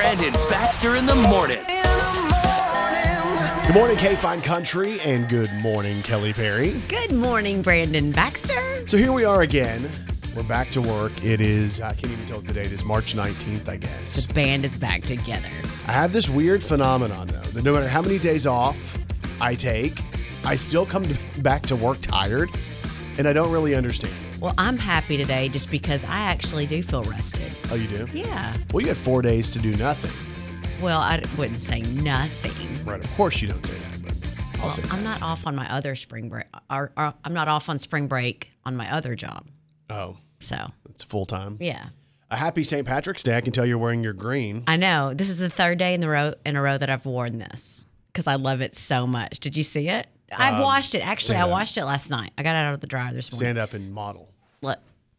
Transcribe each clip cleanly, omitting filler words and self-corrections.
Brandon Baxter in the morning. Good morning, K-Fine Country, and good morning, Kelly Perry. Good morning, Brandon Baxter. So here we are again. We're back to work. It is, I can't even tell what the date is, March 19th, I guess. The band is back together. I have this weird phenomenon, though, that no matter how many days off I take, I still come back to work tired, and I don't really understand it. Well, I'm happy today just because I actually do feel rested. Oh, you do? Yeah. Well, you had 4 days to do nothing. Well, I wouldn't say nothing. Right, of course you don't say that, but I'll say that. I'm not off on my other spring break. Or I'm not off on spring break on my other job. Oh. So. It's full time? Yeah. A happy St. Patrick's Day. I can tell you're wearing your green. I know. This is the third day in a row that I've worn this because I love it so much. Did you see it? I've washed it. Actually, I washed it last night. I got it out of the dryer this morning. Stand up and model. Look.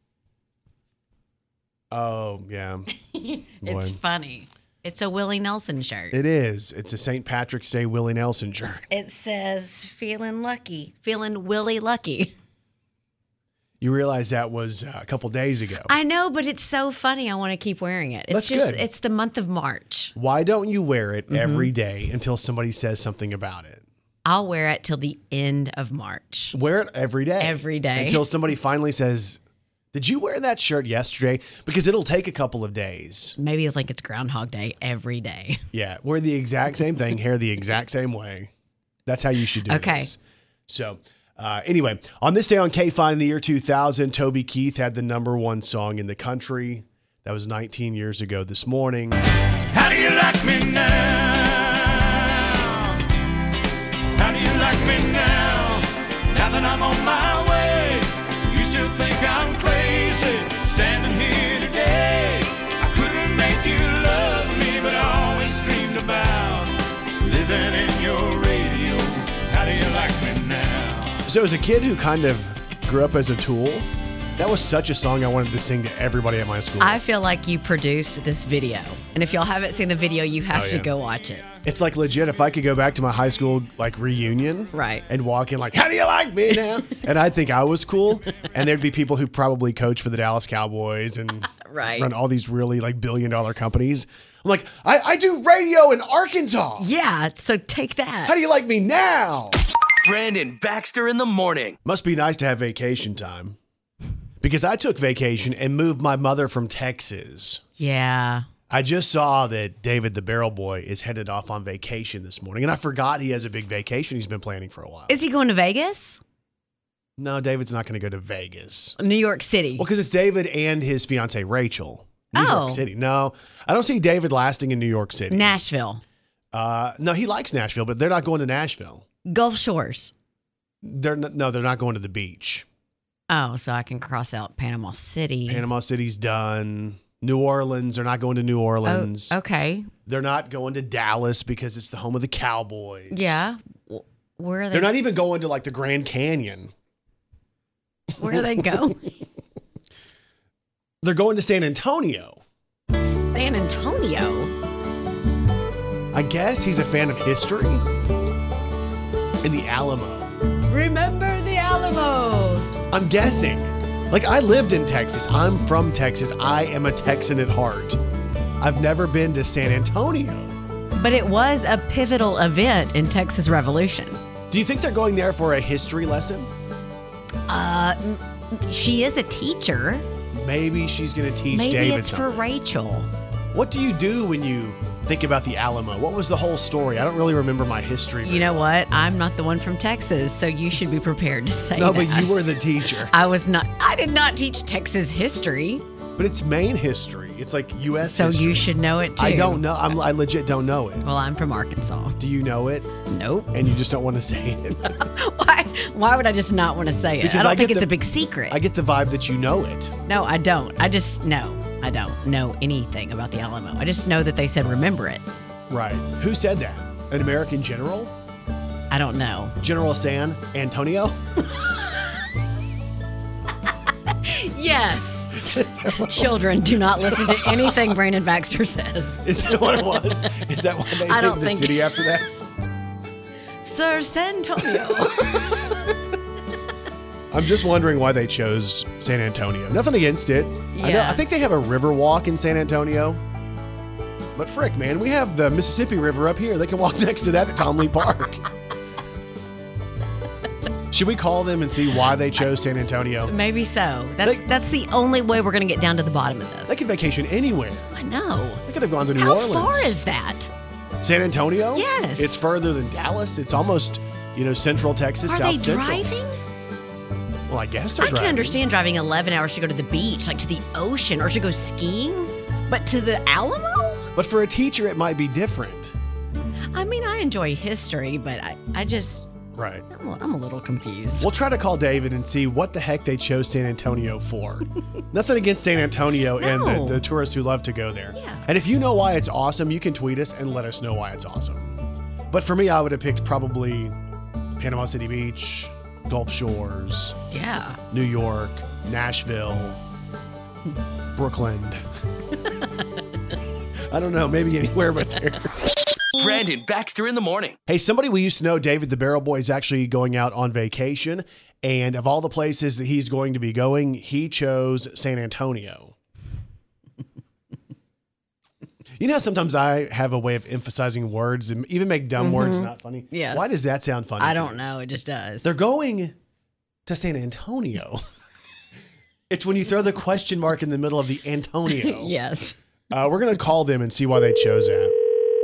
Oh, yeah. It's funny. It's a Willie Nelson shirt. It is. It's a St. Patrick's Day Willie Nelson shirt. It says, feeling lucky, feeling Willie lucky. You realize that was a couple days ago. I know, but it's so funny. I want to keep wearing it. It's That's good. It's the month of March. Why don't you wear it every day until somebody says something about it? I'll wear it till the end of March. Wear it every day. Every day. Until somebody finally says, did you wear that shirt yesterday? Because it'll take a couple of days. Maybe it's like it's Groundhog Day every day. Yeah. Wear the exact same thing, hair the exact same way. That's how you should do this. So, anyway, on this day on K-Fine in the year 2000, Toby Keith had the #1 song in the country. That was 19 years ago this morning. How do you like me now? How do you like me now? Now that I'm on my way, you still think I'm crazy standing here today. I couldn't make you love me, but I always dreamed about living in your radio. How do you like me now? So as a kid who kind of grew up as a Tool, that was such a song I wanted to sing to everybody at my school. I feel like you produced this video. And if y'all haven't seen the video, you have to go watch it. It's like legit, if I could go back to my high school like reunion and walk in like, how do you like me now? And I'd think I was cool. And there'd be people who probably coach for the Dallas Cowboys and run all these really like billion-dollar companies. I'm like, I do radio in Arkansas. Yeah, so take that. How do you like me now? Brandon Baxter in the morning. Must be nice to have vacation time. Because I took vacation and moved my mother from Texas. Yeah. I just saw that David the Barrel Boy is headed off on vacation this morning, and I forgot he has a big vacation he's been planning for a while. Is he going to Vegas? No, David's not going to go to Vegas. New York City. Well, because it's David and his fiancée, Rachel. New York City. No, I don't see David lasting in New York City. Nashville. No, he likes Nashville, but they're not going to Nashville. Gulf Shores. They're not going to the beach. Oh, so I can cross out Panama City. Panama City's done. New Orleans, they're not going to New Orleans. Oh, okay. They're not going to Dallas because it's the home of the Cowboys. Yeah. Where are they? They're not even going to like the Grand Canyon. Where are they going? They're going to San Antonio. San Antonio? I guess he's a fan of history. And the Alamo. Remember the Alamo. I'm guessing. Like, I lived in Texas. I'm from Texas. I am a Texan at heart. I've never been to San Antonio. But it was a pivotal event in Texas Revolution. Do you think they're going there for a history lesson? She is a teacher. Maybe she's going to teach Maybe David it's something. for Rachel. What do you do when you think about the Alamo? What was the whole story? I don't really remember my history. You know what? I'm not the one from Texas, so you should be prepared to say that. No, but you were the teacher. I did not teach Texas history. But it's Maine history. It's like U.S. So history. you should know it too. I don't know. I legit don't know it. Well, I'm from Arkansas. Do you know it? Nope. And you just don't want to say it? Why would I just not want to say it? Because I don't think it's a big secret. I get the vibe that you know it. No, I don't. I don't know anything about the Alamo. I just know that they said remember it. Right. Who said that? An American general? I don't know. General San Antonio? Yes. Children, do not listen to anything Brandon Baxter says. Is that what it was? Is that why they named the city after that? Sir San Antonio. I'm just wondering why they chose San Antonio. Nothing against it. Yeah. I think they have a river walk in San Antonio. But frick, man, we have the Mississippi River up here. They can walk next to that at Tom Lee Park. Should we call them and see why they chose San Antonio? Maybe so. That's the only way we're going to get down to the bottom of this. They could vacation anywhere. I know. They could have gone to New Orleans. How far is that? San Antonio? Yes. It's further than Dallas. It's almost, Central Texas, South Central. Are they driving? Well, I guess they're driving. I can understand driving 11 hours to go to the beach, like to the ocean, or to go skiing, but to the Alamo? But for a teacher, it might be different. I mean, I enjoy history, but I just... Right. I'm a little confused. We'll try to call David and see what the heck they chose San Antonio for. Nothing against San Antonio and the tourists who love to go there. Yeah. And if you know why it's awesome, you can tweet us and let us know why it's awesome. But for me, I would have picked probably Panama City Beach, Gulf Shores, New York, Nashville, Brooklyn. I don't know, maybe anywhere but there. Brandon Baxter in the morning. Hey, somebody we used to know, David the Barrel Boy, is actually going out on vacation. And of all the places that he's going to be going, he chose San Antonio. You know how sometimes I have a way of emphasizing words and even make dumb words not funny? Yes. Why does that sound funny? I don't know. It just does. They're going to San Antonio. It's when you throw the question mark in the middle of the Antonio. Yes. We're going to call them and see why they chose that.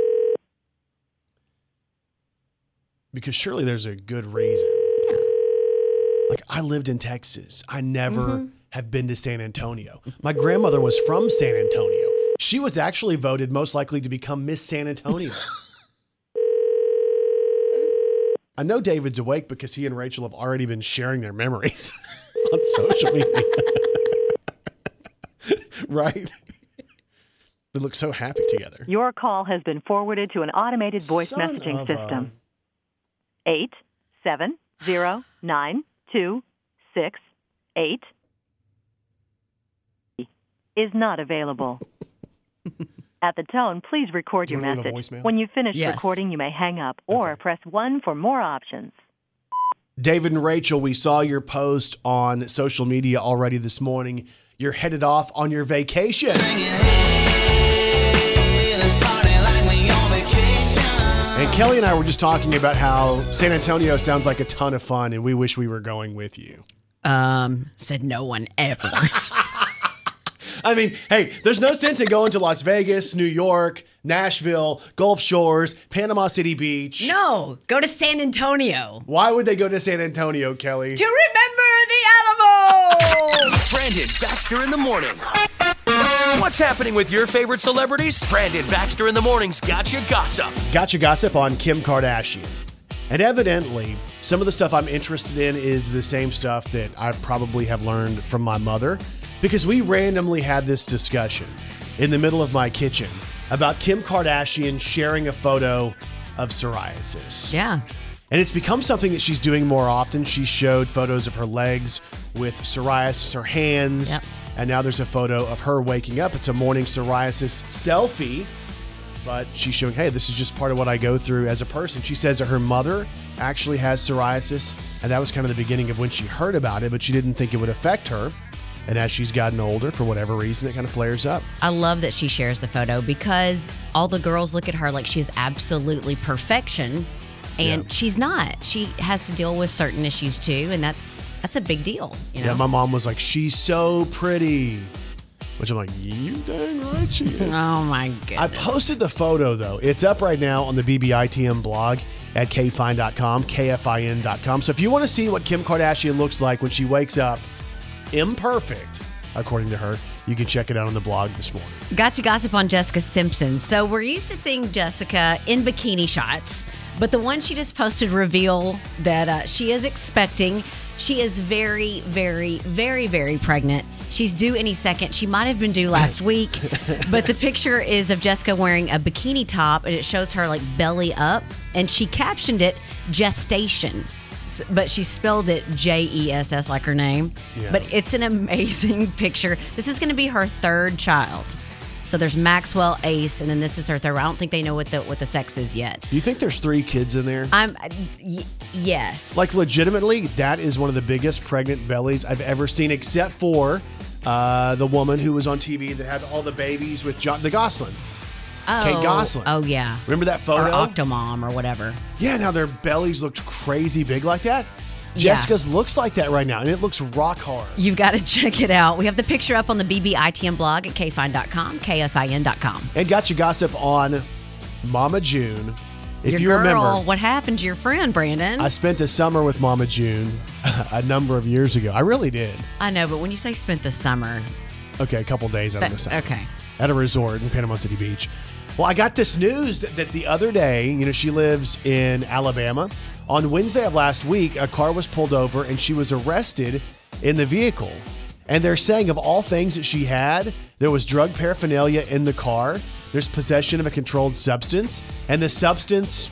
Because surely there's a good reason. Yeah. Like, I lived in Texas. I never have been to San Antonio. My grandmother was from San Antonio. She was actually voted most likely to become Miss San Antonio. I know David's awake because he and Rachel have already been sharing their memories on social media. Right? They look so happy together. Your call has been forwarded to an automated voice messaging system. 8709268 is not available. At the tone, please record your message. When you finish recording, you may hang up or press 1 for more options. David and Rachel, we saw your post on social media already this morning. You're headed off on your vacation. And Kelly and I were just talking about how San Antonio sounds like a ton of fun, and we wish we were going with you. Said no one ever. I mean, hey, there's no sense in going to Las Vegas, New York, Nashville, Gulf Shores, Panama City Beach. No, go to San Antonio. Why would they go to San Antonio, Kelly? To remember the Alamo! Brandon Baxter in the morning. What's happening with your favorite celebrities? Brandon Baxter in the morning's Gotcha Gossip. Gotcha Gossip on Kim Kardashian. And evidently, some of the stuff I'm interested in is the same stuff that I probably have learned from my mother, because we randomly had this discussion in the middle of my kitchen about Kim Kardashian sharing a photo of psoriasis. Yeah. And it's become something that she's doing more often. She showed photos of her legs with psoriasis, her hands. Yep. And now there's a photo of her waking up. It's a morning psoriasis selfie. But she's showing, hey, this is just part of what I go through as a person. She says that her mother actually has psoriasis. And that was kind of the beginning of when she heard about it. But she didn't think it would affect her. And as she's gotten older, for whatever reason, it kind of flares up. I love that she shares the photo because all the girls look at her like she's absolutely perfection. And she's not. She has to deal with certain issues too. And that's a big deal. You know? Yeah, my mom was like, she's so pretty. Which I'm like, you dang right she is. Oh my goodness. I posted the photo though. It's up right now on the BBITM blog at kfine.com, KFIN.com. So if you want to see what Kim Kardashian looks like when she wakes up, imperfect, according to her, you can check it out on the blog this morning. Gotcha Gossip on Jessica Simpson. So we're used to seeing Jessica in bikini shots, but the one she just posted reveal that she is expecting. She is very, very, very, very pregnant. She's due any second. She might have been due last week, but the picture is of Jessica wearing a bikini top, and it shows her like belly up, and she captioned it gestation, but she spelled it Jess like her name. Yeah. But it's an amazing picture. This is going to be her third child. So there's Maxwell, Ace, and then this is her third. I don't think they know what the sex is yet. Do you think there's 3 kids in there? Yes. Like legitimately, that is one of the biggest pregnant bellies I've ever seen, except for the woman who was on TV that had all the babies with the Gosling. Kate Gosselin. Oh, yeah. Remember that photo? Or Octomom or whatever. Yeah, now their bellies looked crazy big like that. Jessica's looks like that right now, and it looks rock hard. You've got to check it out. We have the picture up on the BBITM blog at kfine.com, kfin.com. And got your gossip on Mama June. If you girl, remember, what happened to your friend, Brandon? I spent a summer with Mama June a number of years ago. I really did. I know, but when you say spent the summer. Okay, a couple days out of the summer. Okay. At a resort in Panama City Beach. Well, I got this news that the other day, she lives in Alabama. On Wednesday of last week, a car was pulled over and she was arrested in the vehicle. And they're saying of all things that she had, there was drug paraphernalia in the car. There's possession of a controlled substance. And the substance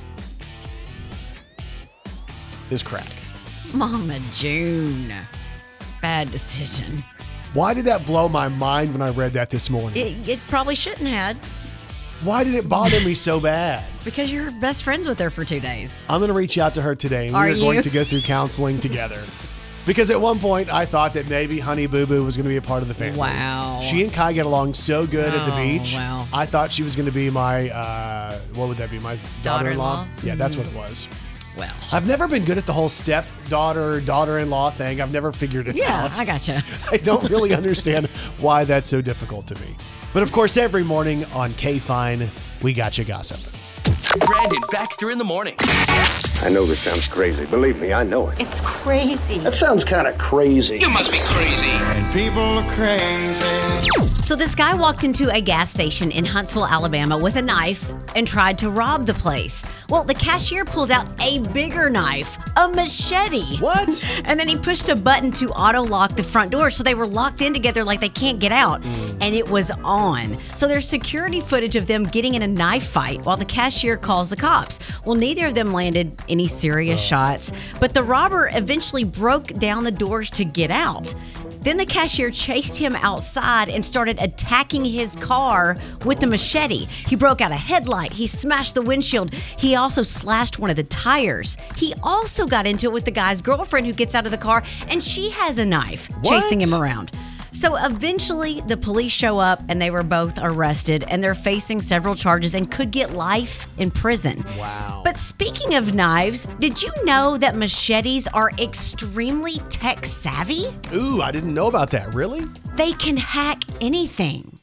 is crack. Mama June. Bad decision. Why did that blow my mind when I read that this morning? It probably shouldn't have. Why did it bother me so bad? Because you're best friends with her for 2 days. I'm going to reach out to her today, and we're going to go through counseling together. Because at one point, I thought that maybe Honey Boo Boo was going to be a part of the family. Wow. She and Kai get along so good at the beach. Wow. I thought she was going to be my, what would that be, my daughter-in-law? Yeah, that's what it was. Well, I've never been good at the whole stepdaughter, daughter-in-law thing. I've never figured it out. Yeah, I gotcha. I don't really understand why that's so difficult to me. But of course, every morning on K-Fine, we got you gossip. Brandon Baxter in the morning. I know this sounds crazy. Believe me, I know it. It's crazy. That sounds kind of crazy. You must be crazy. And people are crazy. So this guy walked into a gas station in Huntsville, Alabama with a knife and tried to rob the place. Well, the cashier pulled out a bigger knife, a machete. What? And then he pushed a button to auto-lock the front door, so they were locked in together like they can't get out. And it was on. So there's security footage of them getting in a knife fight while the cashier calls the cops. Well, neither of them landed any serious shots, but the robber eventually broke down the doors to get out. Then the cashier chased him outside and started attacking his car with the machete. He broke out a headlight. He smashed the windshield. He also slashed one of the tires. He also got into it with the guy's girlfriend who gets out of the car, and she has a knife chasing him around. So eventually the police show up and they were both arrested, and they're facing several charges and could get life in prison. Wow. But speaking of knives, did you know that machetes are extremely tech savvy? Ooh, I didn't know about that. Really? They can hack anything.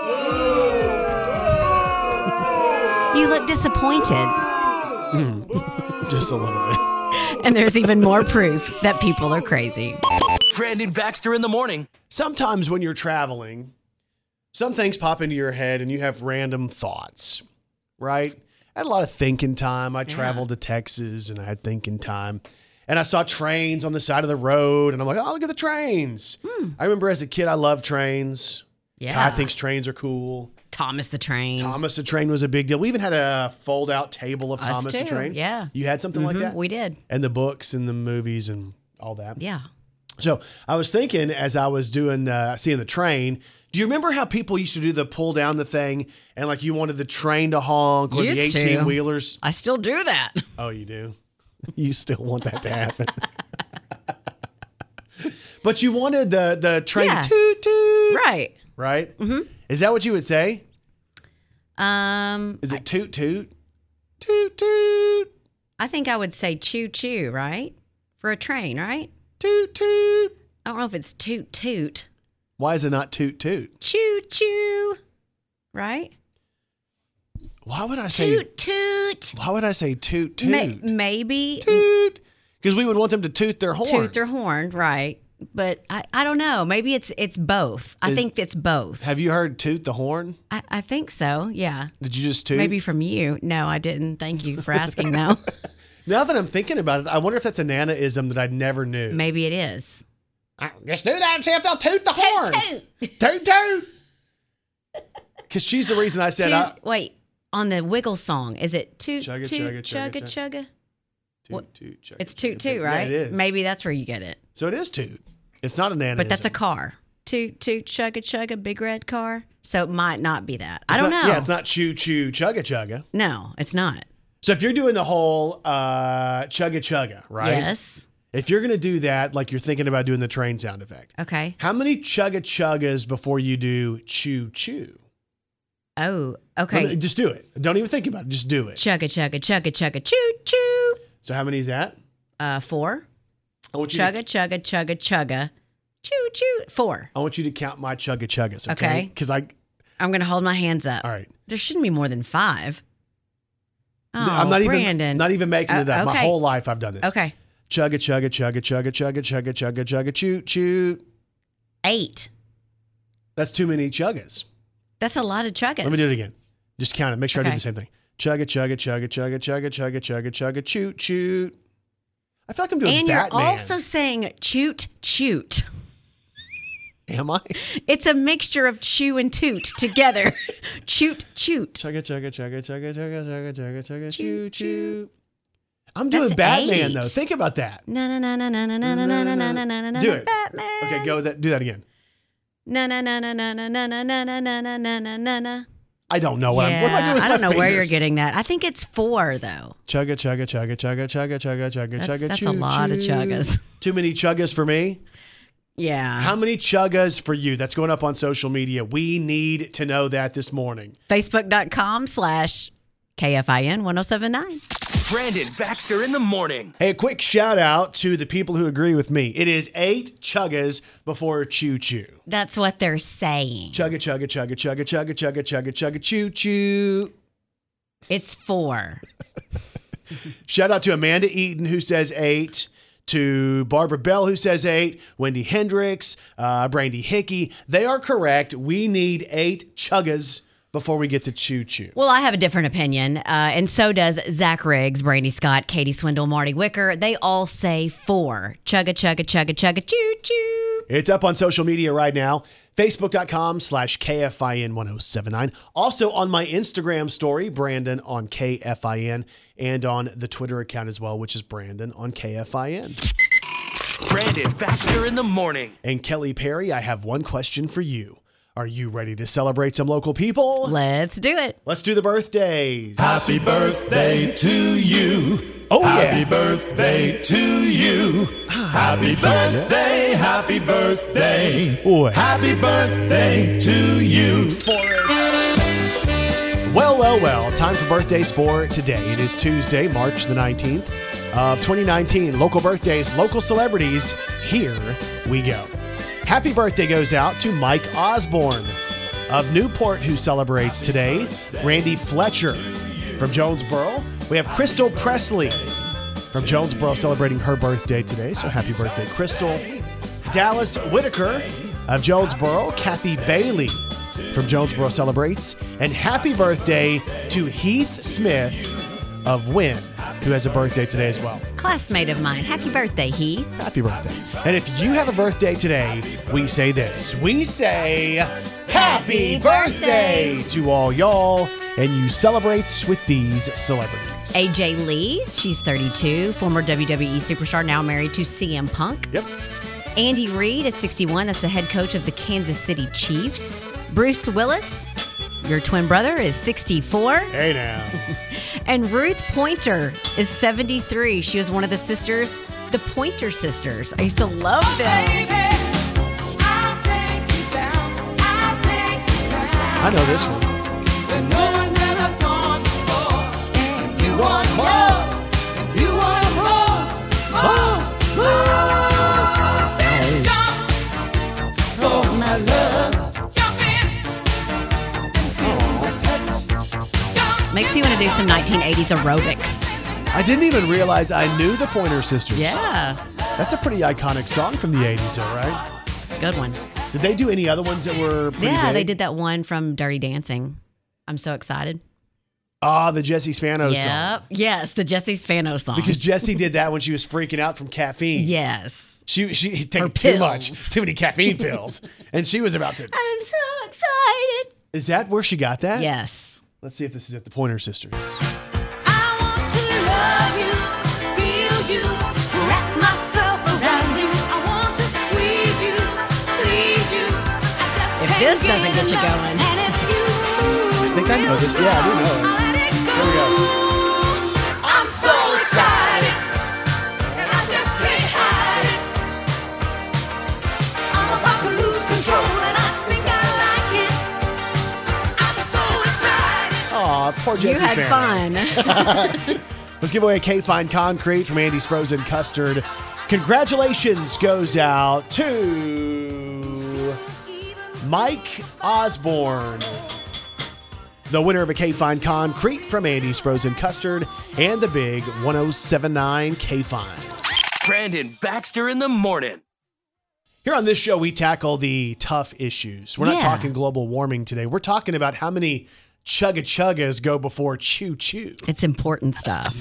You look disappointed. Just a little bit. And there's even more proof that people are crazy. Brandon Baxter in the morning. Sometimes when you're traveling, some things pop into your head and you have random thoughts, right? I had a lot of thinking time. I traveled to Texas and I had thinking time. And I saw trains on the side of the road and I'm like, oh, look at the trains. I remember as a kid, I loved trains. Yeah. Kai thinks trains are cool. Thomas the Train. Thomas the Train was a big deal. We even had a fold-out table of Thomas the Train. Yeah. You had something like that? We did. And the books and the movies and all that? Yeah. So I was thinking as I was doing, seeing the train, do you remember how people used to do the pull down the thing and like you wanted the train to honk or the 18-wheelers? I still do that. Oh, you do? You still want that to happen? But you wanted the train to toot toot. Right. Right? Mm-hmm. Is that what you would say? Is it toot toot? Toot toot. I think I would say choo choo, right? For a train, right? Toot toot. I don't know if it's toot toot. Why is it not toot toot? Choo choo. Right? Why would I say toot toot? Why would I say toot toot? Maybe toot. Because we would want them to toot their horn. Toot their horn, right. But I don't know. Maybe it's both. I think it's both. Have you heard toot the horn? I think so, yeah. Did you just toot? Maybe from you. No, I didn't. Thank you for asking, though. Now that I'm thinking about it, I wonder if that's a Nana-ism that I never knew. Maybe it is. Just do that and see if they'll toot the horn. Toot. Toot, toot. Because she's the reason I said... Wait, on the Wiggle song, is it toot, chugga, toot, chugga, chugga, chugga? chugga? Toot, toot, chugga, it's toot, toot, right? Yeah, it is. Maybe that's where you get it. So it is toot. It's not a Nana-ism. But that's a car. Toot, toot, chugga, chugga, big red car. So it might not be that. I don't know. Yeah, it's not choo, choo, chugga, chugga. No, it's not. So if you're doing the whole chugga, chugga, right? Yes. If you're going to do that, like you're thinking about doing the train sound effect. Okay. How many chugga, chuggas before you do choo, choo? Oh, okay. Just do it. Don't even think about it. Just do it. Chugga, chugga, chugga, chugga, choo, choo. So how many is that? 4. I want you chugga, chugga, chugga, chugga, choo, choo. 4. I want you to count my chugga chuggas, okay? Because I'm going to hold my hands up. All right. There shouldn't be more than 5. Oh, I'm not Brandon. Not even making it up. Okay. My whole life I've done this. Okay. Chugga, chugga, chugga, chugga, chugga, chugga, chugga, chugga, choo, choo. 8. That's too many chuggas. That's a lot of chuggas. Let me do it again. Just count it. Make sure I do the same thing. Chugga, chugga, chugga, chugga, chugga, chugga, chugga, chugga, choo, choo. I feel like I'm doing And Batman. you're also saying choot, choot. Am I? It's a mixture of chew and toot together. Choot, choot. Chugga, chugga, chugga, chugga, chugga, chugga, chugga, chugga, choo, choo. I'm doing Batman, though. Think about that. Do it. Batman. Okay, go. Do that again. I don't know what am I doing with my fingers? I don't know where you're getting that. I think it's 4 though. Chugga, chugga, chugga, chugga, chugga, chugga, chugga, chugga. That's a lot of chuggas. Too many chuggas for me? Yeah. How many chuggas for you? That's going up on social media. We need to know that this morning. Facebook.com/KFIN1079. Brandon Baxter in the morning. Hey, a quick shout out to the people who agree with me. It is 8 chuggas before choo choo. That's what they're saying. Chugga, chugga, chugga, chugga, chugga, chugga, chugga, chugga, choo choo. It's 4. Shout out to Amanda Eaton who says 8. To Barbara Bell, who says 8, Wendy Hendricks, Brandy Hickey. They are correct. We need 8 chuggas before we get to choo choo. Well, I have a different opinion, and so does Zach Riggs, Brandy Scott, Katie Swindle, Marty Wicker. They all say 4. Chugga, chugga, chugga, chugga, choo choo. It's up on social media right now. Facebook.com/KFIN1079. Also on my Instagram story, Brandon on KFIN, and on the Twitter account as well, which is Brandon on KFIN. Brandon Baxter in the morning. And Kelly Perry, I have one question for you. Are you ready to celebrate some local people? Let's do it. Let's do the birthdays. Happy birthday to you. Oh, yeah. Happy birthday to you. Happy birthday, happy birthday. Boy. Happy birthday to you. Well. Time for birthdays for today. It is Tuesday, March the 19th of 2019. Local birthdays, local celebrities. Here we go. Happy birthday goes out to Mike Osborne of Newport, who celebrates today. Randy Fletcher from Jonesboro. We have Crystal Presley from Jonesboro celebrating her birthday today. So happy birthday, Crystal. Dallas Whitaker of Jonesboro. Kathy Bailey from Jonesboro celebrates. And happy birthday to Heath Smith of Wynn, who has a birthday today as well. Classmate of mine. Happy birthday, Heath. Happy birthday. And if you have a birthday today, we say this. We say happy birthday to all y'all, and you celebrate with these celebrities. AJ Lee, she's 32, former WWE superstar, now married to CM Punk. Yep. Andy Reid is 61. That's the head coach of the Kansas City Chiefs. Bruce Willis, your twin brother, is 64. Hey now. And Ruth Pointer is 73. She was one of the sisters, the Pointer Sisters. I used to love them. Baby, I'll take you down. I'll take you down. I know this one. But no one's ever gone before. If you want more, if you want more, then jump for my love. Jump in. Makes me want to do some 1980s aerobics. I didn't even realize I knew the Pointer Sisters. Yeah. That's a pretty iconic song from the 80s, though, right? Good one. Did they do any other ones that were pretty big? They did that one from Dirty Dancing. I'm so excited. Ah, the Jessie Spano song. Yes, the Jessie Spano song. Because Jessie did that when she was freaking out from caffeine. Yes. She took too many caffeine pills. And she was about to. I'm so excited. Is that where she got that? Yes. Let's see if this is at the Pointer Sisters. I want to love you, feel you, wrap myself around you. I want to squeeze you, please you. If this doesn't get you going. I think I know this. Yeah, I do know it. Here we go. I'm so excited, and I just can't hide it. I'm about to lose control, and I think I like it. I'm so Poor Jesse's You had fun. Let's give away a K-Fine Concrete from Andy's Frozen Custard. Congratulations goes out to Mike Osborne, the winner of a K-Fine Concrete from Andy's Frozen Custard and the big 1079 K-Fine. Brandon Baxter in the morning. Here on this show, we tackle the tough issues. We're not talking global warming today. We're talking about how many chugga-chuggas go before choo-choo. It's important stuff.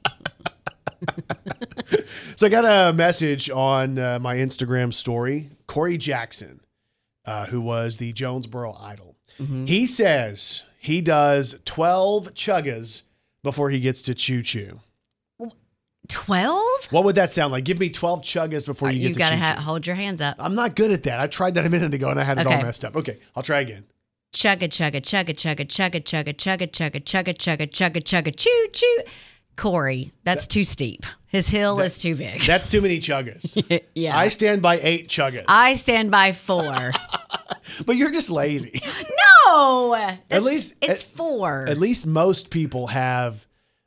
So I got a message on my Instagram story. Corey Jackson, who was the Jonesboro Idol. Mm-hmm. He says he does 12 chuggas before he gets to choo-choo. 12? What would that sound like? Give me 12 chuggas before you get to choo-choo. You got to hold your hands up. I'm not good at that. I tried that a minute ago and I had it all messed up. Okay, I'll try again. Chugga, chugga, chugga, chugga, chugga, chugga, chugga, chugga, chugga, chugga, chugga, chugga, choo, choo. Corey, that's too steep. His hill is too big. That's too many chuggas. Yeah. I stand by 8 chuggas. I stand by 4. But you're just lazy. No. At least it's 4. At least most people have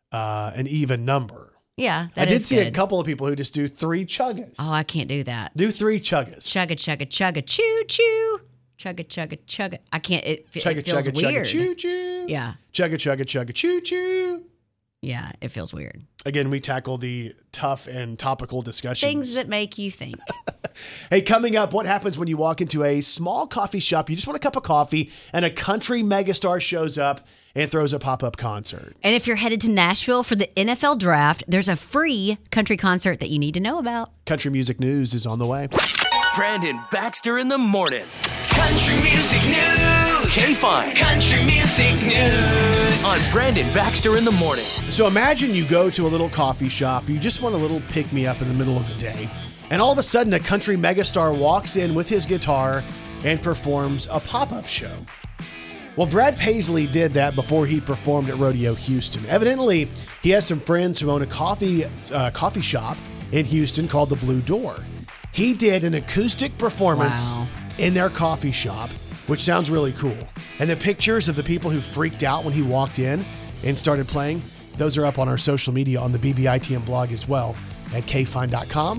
an even number. Yeah, I did see a couple of people who just do 3 chuggas. Oh, I can't do that. Do 3 chuggas. Chugga, chugga, chugga, choo, choo. Chugga, chugga, chugga. I can't. It feels chugga, weird. Chugga, choo, choo. Yeah. Chugga, chugga, chugga, choo, choo. Yeah, it feels weird. Again, we tackle the tough and topical discussions. Things that make you think. Hey, coming up, what happens when you walk into a small coffee shop, you just want a cup of coffee, and a country megastar shows up and throws a pop-up concert? And if you're headed to Nashville for the NFL Draft, there's a free country concert that you need to know about. Country music news is on the way. Brandon Baxter in the morning. Country music news. K-Fine. Country music news. On Brandon Baxter in the morning. So imagine you go to a little coffee shop. You just want a little pick-me-up in the middle of the day. And all of a sudden, a country megastar walks in with his guitar and performs a pop-up show. Well, Brad Paisley did that before he performed at Rodeo Houston. Evidently, he has some friends who own a coffee shop in Houston called the Blue Door. He did an acoustic performance in their coffee shop, which sounds really cool. And the pictures of the people who freaked out when he walked in and started playing, those are up on our social media on the BBITM blog as well at kfine.com,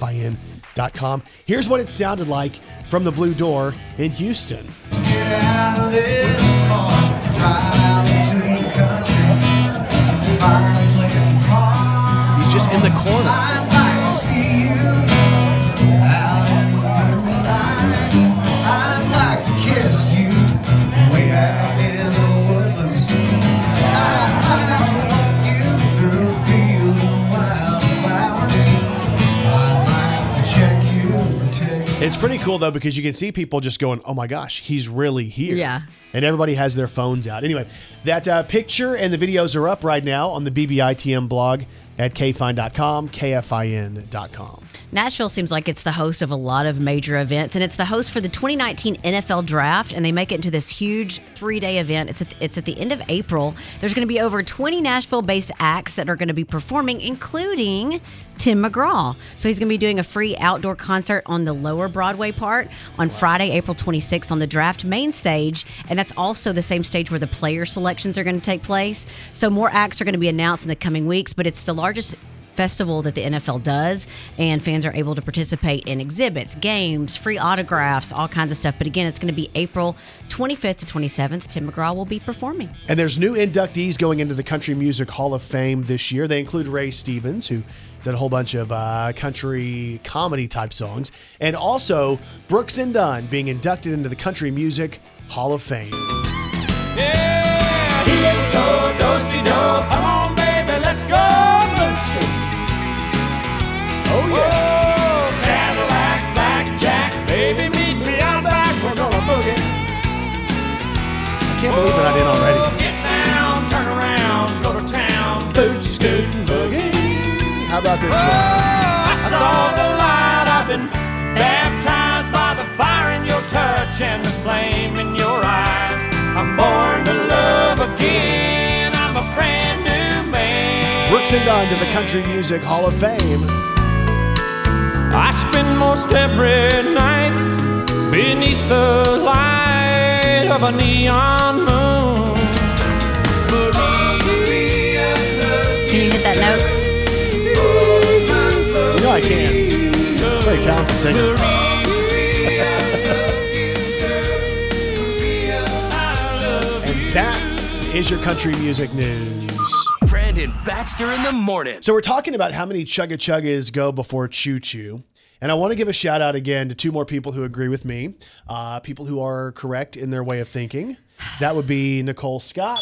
KFIN.com. Here's what it sounded like from the Blue Door in Houston. Get out of this car, drive out into the country, find a place to park. He's just in the corner. I'd like to see you out in the moonlight. I'd like to kiss you way out in the woods. I'd like to walk you through a field of wildflowers. I'd like to check you for tickets. It's pretty cool, though, because you can see people just going, oh, my gosh, he's really here. Yeah. And everybody has their phones out. Anyway, that picture and the videos are up right now on the BBITM blog at kfine.com, KFIN.com. Nashville seems like it's the host of a lot of major events, and it's the host for the 2019 NFL Draft, and they make it into this huge 3-day event. It's at the end of April. There's going to be over 20 Nashville-based acts that are going to be performing, including Tim McGraw. So he's going to be doing a free outdoor concert on the Lower Broadway part on Friday, April 26th on the Draft main stage, and that's also the same stage where the player selections are going to take place. So more acts are going to be announced in the coming weeks, but it's the largest festival that the NFL does, and fans are able to participate in exhibits, games, free autographs, all kinds of stuff. But again, it's going to be April 25th to 27th. Tim McGraw will be performing. And there's new inductees going into the Country Music Hall of Fame this year. They include Ray Stevens, who did a whole bunch of country comedy type songs, and also Brooks and Dunn being inducted into the Country Music Hall of Fame. Yeah, do-si-do, come on, baby, let's go. Oh, yeah. Whoa, Cadillac, blackjack, baby, meet me out back, we're gonna boogie. I can't believe that I did already. Get down, turn around, go to town, boot, scoot, and boogie. How about this one? I saw the light, I've been baptized by the fire in your touch and the flame in your eyes. I'm born to love again, I'm a brand new man. Brooks and Dunn to the Country Music Hall of Fame. I spend most every night beneath the light of a neon moon. very talented singer. And that is your country music news. Brandon Baxter in the morning. So we're talking about how many chugga chuggas go before choo choo. And I want to give a shout out again to two more people who agree with me, people who are correct in their way of thinking. That would be Nicole Scott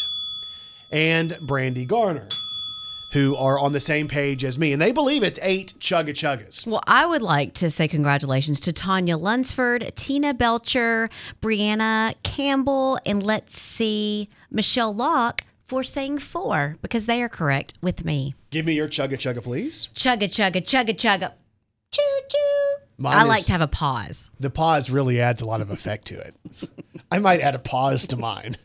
and Brandy Garner, who are on the same page as me. And they believe it's 8 chugga chuggas. Well, I would like to say congratulations to Tanya Lunsford, Tina Belcher, Brianna Campbell, and let's see, Michelle Locke for saying 4 because they are correct with me. Give me your chugga chugga, please. Chugga chugga, chugga chugga. Choo choo. I like to have a pause. The pause really adds a lot of effect to it. I might add a pause to mine.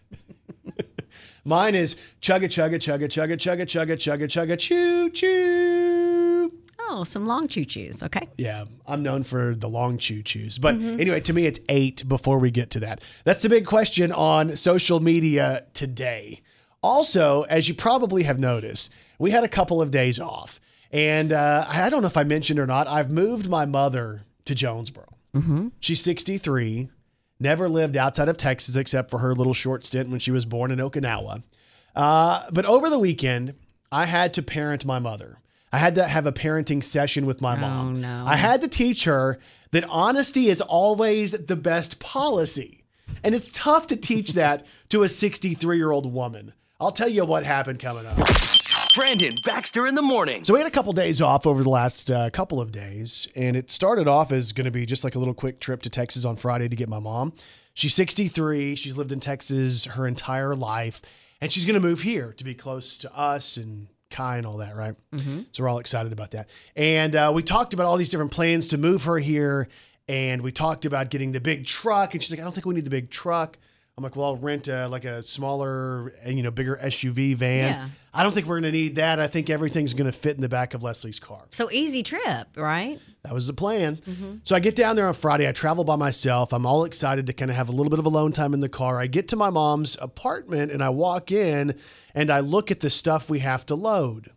Mine is chugga chugga chugga chugga chugga chugga chugga chugga choo choo. Oh, some long choo choos. Okay. Yeah, I'm known for the long choo choos. But anyway, to me, it's 8 before we get to that. That's the big question on social media today. Also, as you probably have noticed, we had a couple of days off. And I don't know if I mentioned or not, I've moved my mother to Jonesboro. She's 63, never lived outside of Texas except for her little short stint when she was born in Okinawa. But over the weekend, I had to parent my mother. I had to have a parenting session with my mom. Oh, no. I had to teach her that honesty is always the best policy. And it's tough to teach that to a 63-year-old woman. I'll tell you what happened coming up. Brandon Baxter in the morning. So we had a couple days off over the last couple of days, and it started off as going to be just like a little quick trip to Texas on Friday to get my mom. She's 63. She's lived in Texas her entire life, and she's going to move here to be close to us and Kai and all that, right? So we're all excited about that. And we talked about all these different plans to move her here, and we talked about getting the big truck, and she's like, I don't think we need the big truck. I'm like, well, I'll rent like a smaller, bigger SUV van. Yeah. I don't think we're going to need that. I think everything's going to fit in the back of Leslie's car. So easy trip, right? That was the plan. So I get down there on Friday. I travel by myself. I'm all excited to kind of have a little bit of alone time in the car. I get to my mom's apartment and I walk in and I look at the stuff we have to load.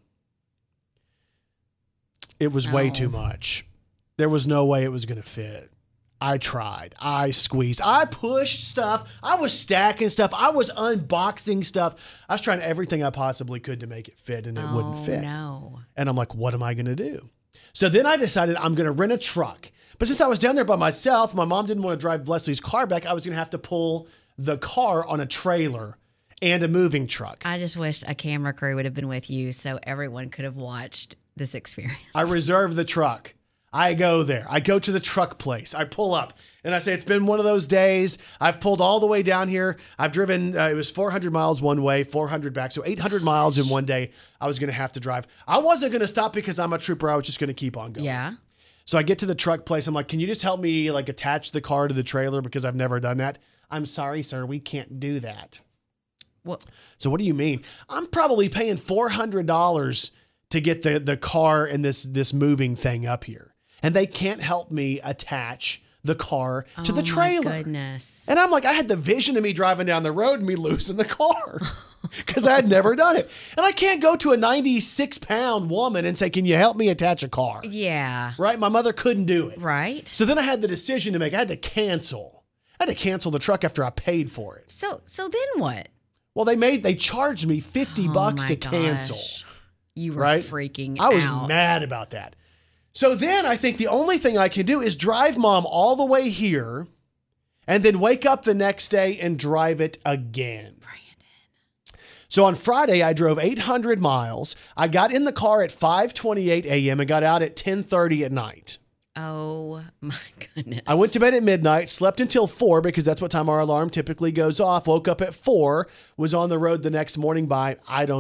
It was way too much. There was no way it was going to fit. I tried. I squeezed. I pushed stuff. I was stacking stuff. I was unboxing stuff. I was trying everything I possibly could to make it fit, and it wouldn't fit. No. And I'm like, what am I going to do? So then I decided I'm going to rent a truck. But since I was down there by myself, my mom didn't want to drive Leslie's car back. I was going to have to pull the car on a trailer and a moving truck. I just wish a camera crew would have been with you so everyone could have watched this experience. I reserve the truck. I go there. I go to the truck place. I pull up and I say, it's been one of those days. I've pulled all the way down here. I've driven, it was 400 miles one way, 400 back. So 800 miles in one day I was going to have to drive. I wasn't going to stop because I'm a trooper. I was just going to keep on going. Yeah. So I get to the truck place. I'm like, can you just help me attach the car to the trailer because I've never done that? I'm sorry, sir. We can't do that. What? So what do you mean? I'm probably paying $400 to get the car and this moving thing up here. And they can't help me attach the car to the trailer. My goodness. And I'm like, I had the vision of me driving down the road and me losing the car because I had never done it. And I can't go to a 96-pound woman and say, can you help me attach a car? Yeah. Right? My mother couldn't do it. Right. So then I had the decision to make. I had to cancel. I had to cancel the truck after I paid for it. So then what? Well, they charged me $50 to cancel. You were freaking out. I was mad about that. So then I think the only thing I can do is drive mom all the way here and then wake up the next day and drive it again. Brandon. So on Friday, I drove 800 miles. I got in the car at 5:28 a.m. and got out at 10:30 at night. Oh, my goodness. I went to bed at midnight, slept until 4 because that's what time our alarm typically goes off. Woke up at 4, was on the road the next morning by,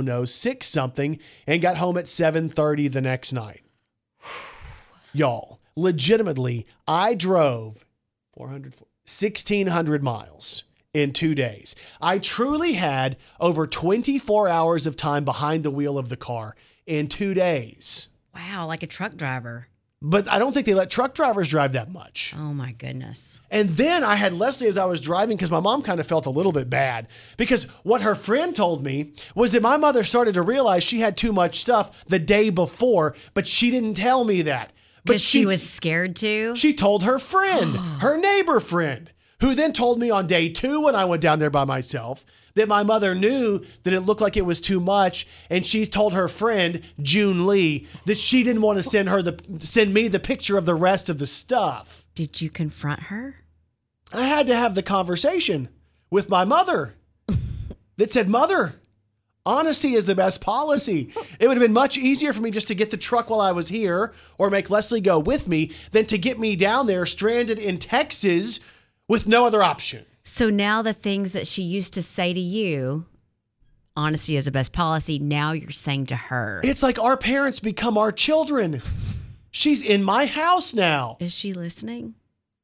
6 something, and got home at 7:30 the next night. Y'all, legitimately, I drove 1,600 miles in 2 days. I truly had over 24 hours of time behind the wheel of the car in 2 days. Wow, like a truck driver. But I don't think they let truck drivers drive that much. Oh, my goodness. And then I had Leslie as I was driving because my mom kind of felt a little bit bad because what her friend told me was that my mother started to realize she had too much stuff the day before, but she didn't tell me that. Because she was scared to? She told her friend, her neighbor friend, who then told me on day 2 when I went down there by myself that my mother knew that it looked like it was too much, and she told her friend, June Lee, that she didn't want to send me the picture of the rest of the stuff. Did you confront her? I had to have the conversation with my mother that said, Mother, honesty is the best policy. It would have been much easier for me just to get the truck while I was here or make Leslie go with me than to get me down there stranded in Texas with no other option. So now the things that she used to say to you, honesty is the best policy, now you're saying to her. It's like our parents become our children. She's in my house now. Is she listening?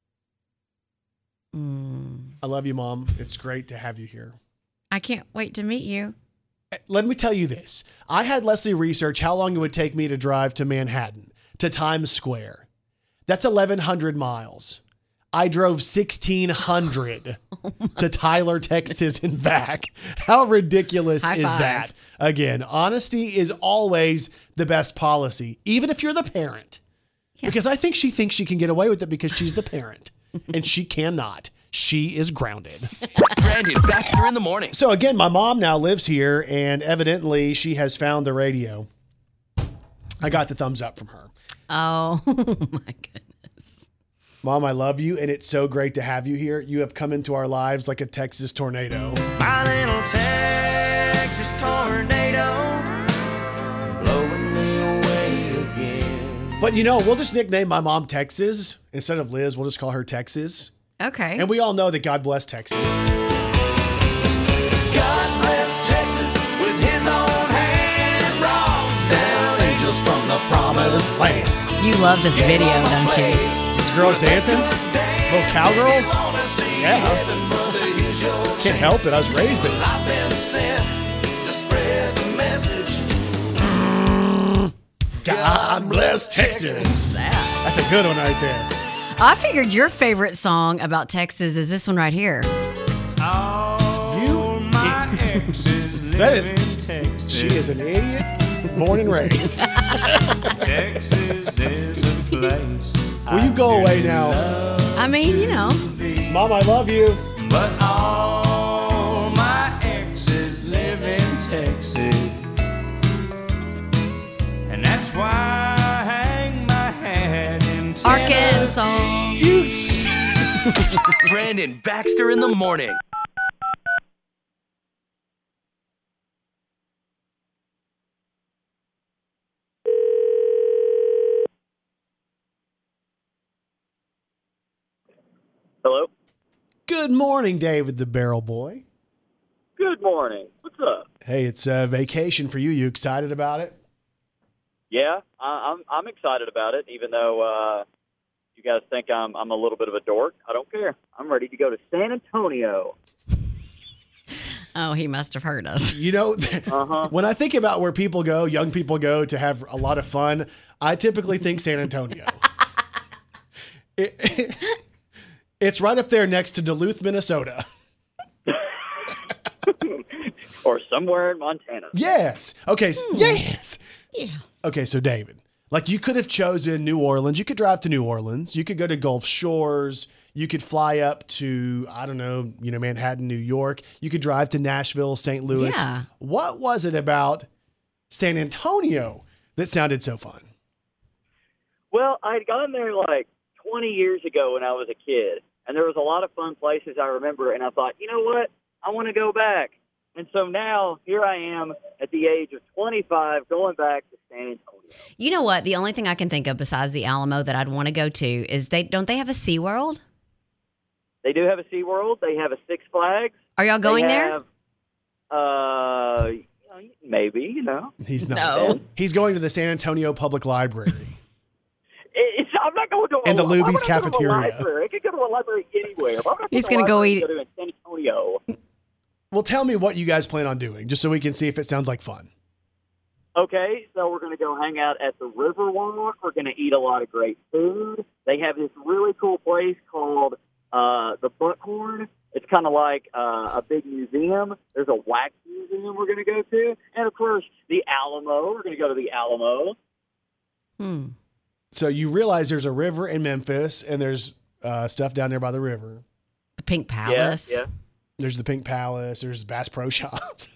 I love you, Mom. It's great to have you here. I can't wait to meet you. Let me tell you this. I had Leslie research how long it would take me to drive to Manhattan, to Times Square. That's 1,100 miles. I drove 1,600 to Tyler, Texas and back. How ridiculous is that? Again, honesty is always the best policy, even if you're the parent. Yeah. Because I think she thinks she can get away with it because she's the parent. And she cannot. She is grounded. Brandon Baxter in the morning. So again, my mom now lives here, and evidently she has found the radio. I got the thumbs up from her. Oh, my goodness. Mom, I love you, and it's so great to have you here. You have come into our lives like a Texas tornado. My little Texas tornado, blowing me away again. But we'll just nickname my mom Texas. Instead of Liz, we'll just call her Texas. Okay. And we all know that God bless Texas. God bless Texas with his own hand, brought down angels from the promised land. You love this video, don't you? These girls dancing? Little cowgirls? Yeah. Can't help it. I was raised there. I've been sent to spread the message. God bless Texas. That's a good one right there. I figured your favorite song about Texas is this one right here. That is, she is an idiot, born and raised. Texas is a place. Will you go away now? I mean, Mom, I love you. But all my exes live in Texas. And that's why I hang my hat in Arkansas. Brandon Baxter in the morning. Hello? Good morning, David the Barrel Boy. Good morning. What's up? Hey, it's a vacation for you. You excited about it? Yeah, I'm excited about it, even though you guys think I'm a little bit of a dork. I don't care. I'm ready to go to San Antonio. Oh, he must have heard us. When I think about where people go, young people go to have a lot of fun, I typically think San Antonio. It's right up there next to Duluth, Minnesota. Or somewhere in Montana. Yes. Okay. Yes. Yeah. Okay, so David, you could have chosen New Orleans. You could drive to New Orleans. You could go to Gulf Shores. You could fly up to, I don't know, Manhattan, New York. You could drive to Nashville, St. Louis. Yeah. What was it about San Antonio that sounded so fun? Well, I'd gone there 20 years ago when I was a kid, and there was a lot of fun places I remember, and I thought, you know what? I want to go back. And so now here I am at the age of 25 going back to San Antonio. You know what? The only thing I can think of besides the Alamo that I'd want to go to is don't they have a SeaWorld? They do have a SeaWorld. They have a Six Flags. Are y'all going there? Maybe, He's not. No. He's going to the San Antonio Public Library. I'm not going to and the Luby's cafeteria. I could go to a library anywhere. He's going to go eat. In San Antonio. Well, tell me what you guys plan on doing, just so we can see if it sounds like fun. Okay, so we're going to go hang out at the Riverwalk. We're going to eat a lot of great food. They have this really cool place called the Buckhorn. It's kind of like a big museum. There's a wax museum we're going to go to. And, of course, the Alamo. We're going to go to the Alamo. So you realize there's a river in Memphis, and there's stuff down there by the river. The Pink Palace. Yeah. There's the Pink Palace. There's Bass Pro Shops.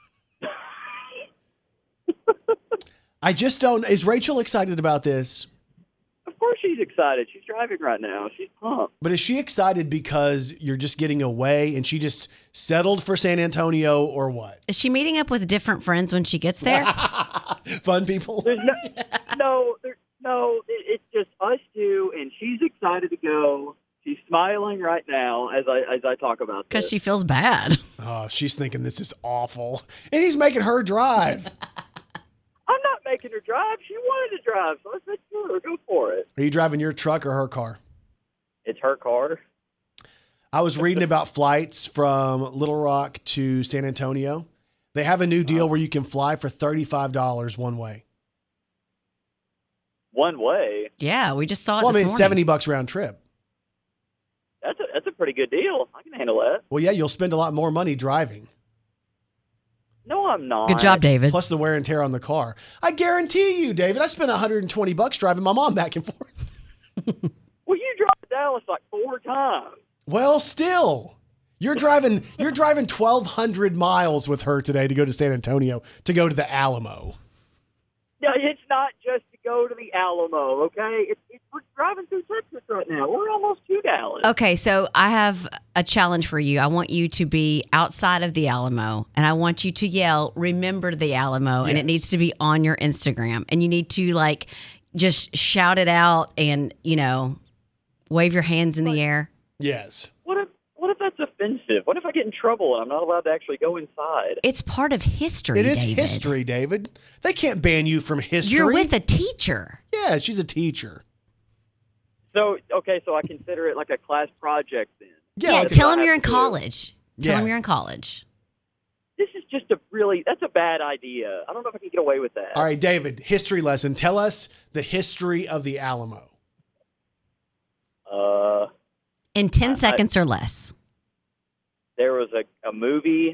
I just don't. Is Rachel excited about this? Of course she's excited. She's driving right now. She's pumped. But is she excited because you're just getting away and she just settled for San Antonio or what? Is she meeting up with different friends when she gets there? Fun people? There's no, it's just us two, and she's excited to go. She's smiling right now as I talk about this. Because she feels bad. Oh, she's thinking this is awful. And he's making her drive. I'm not making her drive. She wanted to drive, so I said, sure, go for it. Are you driving your truck or her car? It's her car. I was reading about flights from Little Rock to San Antonio. They have a new deal where you can fly for $35 one way. One way? Yeah, we just saw it Well, I mean, this morning. $70 round trip. That's a pretty good deal. I can handle that. Well, yeah, you'll spend a lot more money driving. No, I'm not. Good job, David. Plus the wear and tear on the car. I guarantee you, David, I spent $120 driving my mom back and forth. Well, you drove to Dallas like 4 times. Well, still. You're driving 1,200 miles with her today to go to San Antonio, to go to the Alamo. No, it's not just to go to the Alamo, okay? We're driving through Texas right now. We're almost to Dallas. Okay, so I have a challenge for you. I want you to be outside of the Alamo, and I want you to yell, "Remember the Alamo," and it needs to be on your Instagram. And you need to, just shout it out and, wave your hands in the air. Yes. What if that's offensive? What if I get in trouble and I'm not allowed to actually go inside? It's part of history, It is David. history, David. They can't ban you from history. You're with a teacher. Yeah, she's a teacher. So I consider it like a class project then. Yeah, tell them you're in college. Tell them you're in college. This is just that's a bad idea. I don't know if I can get away with that. All right, David, history lesson. Tell us the history of the Alamo. In 10 seconds or less. There was a movie.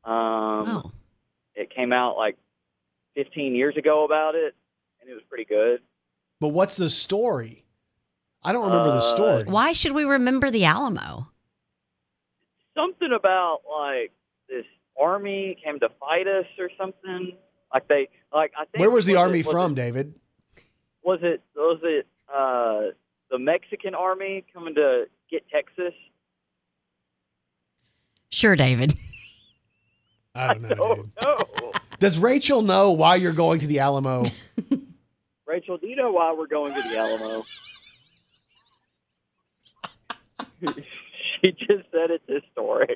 It came out like 15 years ago about it, and it was pretty good. But what's the story? I don't remember the story. Why should we remember the Alamo? Something about this army came to fight us or something. I think. Where was the army from, David? Was it the Mexican army coming to get Texas? Sure, David. I don't know. Does Rachel know why you're going to the Alamo? Rachel, do you know why we're going to the Alamo? She just said it's historic.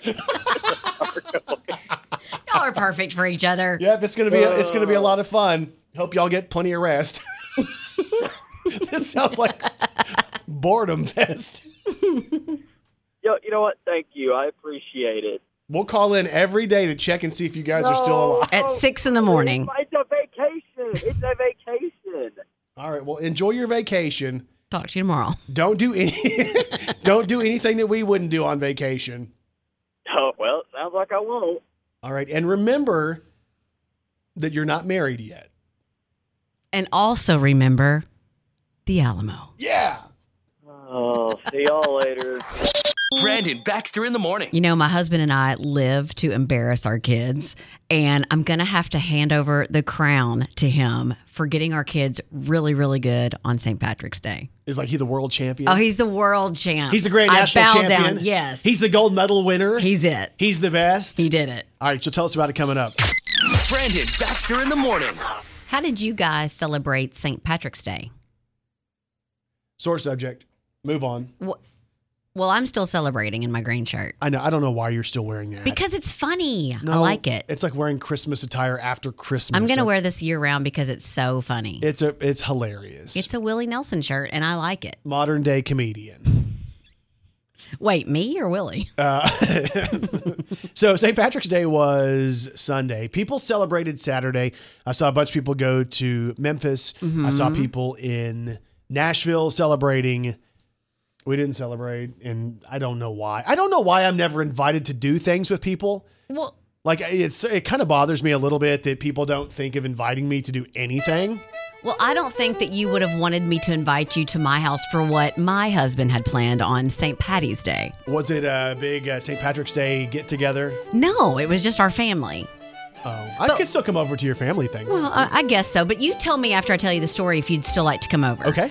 Y'all are perfect for each other. Yep, it's gonna be a lot of fun. Hope y'all get plenty of rest. This sounds like boredom fest. You know what? Thank you. I appreciate it. We'll call in every day to check and see if you guys are still alive. At 6 a.m. It's a vacation. It's a vacation. All right. Well, enjoy your vacation. Talk to you tomorrow. Don't do anything that we wouldn't do on vacation. Oh, well, it sounds like I won't. All right. And remember that you're not married yet. And also remember the Alamo. Yeah. Oh, see y'all later. Brandon Baxter in the morning. My husband and I live to embarrass our kids, and I'm going to have to hand over the crown to him for getting our kids really, really good on St. Patrick's Day. Is he the world champion? Oh, he's the world champ. He's the grand national champion. Down. Yes. He's the gold medal winner. He's it. He's the best. He did it. All right, so tell us about it coming up. Brandon Baxter in the morning. How did you guys celebrate St. Patrick's Day? Sore subject. Move on. Well, I'm still celebrating in my green shirt. I know. I don't know why you're still wearing that. Because it's funny. No, I like it. It's like wearing Christmas attire after Christmas. I'm going to wear this year round because it's so funny. It's hilarious. It's a Willie Nelson shirt, and I like it. Modern day comedian. Wait, me or Willie? So St. Patrick's Day was Sunday. People celebrated Saturday. I saw a bunch of people go to Memphis. Mm-hmm. I saw people in Nashville celebrating. We didn't celebrate, and I don't know why. I don't know why I'm never invited to do things with people. Well, it kind of bothers me a little bit that people don't think of inviting me to do anything. Well, I don't think that you would have wanted me to invite you to my house for what my husband had planned on St. Patty's Day. Was it a big St. Patrick's Day get-together? No, it was just our family. Oh, I could still come over to your family thing. Well, I guess so. But you tell me after I tell you the story if you'd still like to come over. Okay.